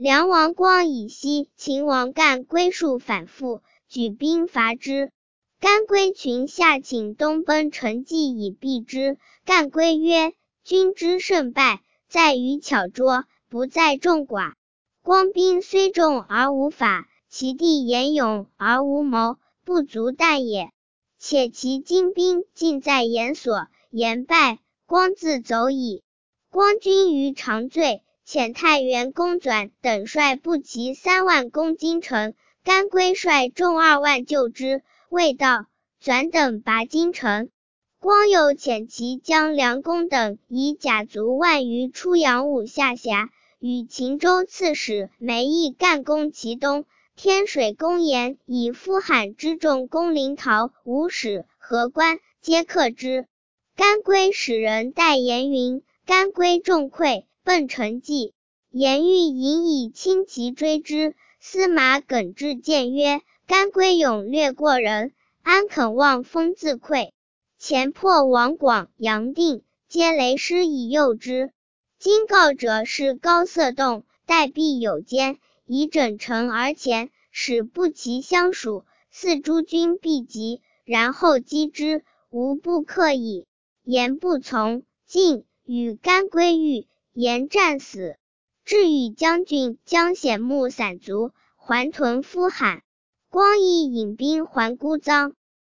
梁王光以西，秦王干归数反复，举兵伐之。干归群下请东奔陈纪以避之。干归曰：君之胜败，在于巧拙，不在众寡。光兵虽众而无法，其地严勇而无谋，不足惮也。且其精兵尽在严所，严败，光自走矣。光军于长醉，遣太原公转等率步骑3万攻京城，干归率众2万救之，未到，转等拔京城。光又遣其将梁公等以甲卒万余出阳武下辖，与秦州刺史梅邑干攻其东。天水公严以夫罕之众攻临洮、吴使、河关，皆克之。干归使人代言云：干归众溃，奔陈纪。严欲引以轻骑追之，司马耿至谏曰：干归勇略过人，安肯望风自溃？前破王广、杨定，皆雷师以诱之。今告者是高色动，待必有奸，以整城而前，使步骑相属，四诸军必急，然后击之，无不克矣。严不从，进，与干归遇，严战死。至与将军将显木散卒，还屯夫罕。光义引兵还姑臧。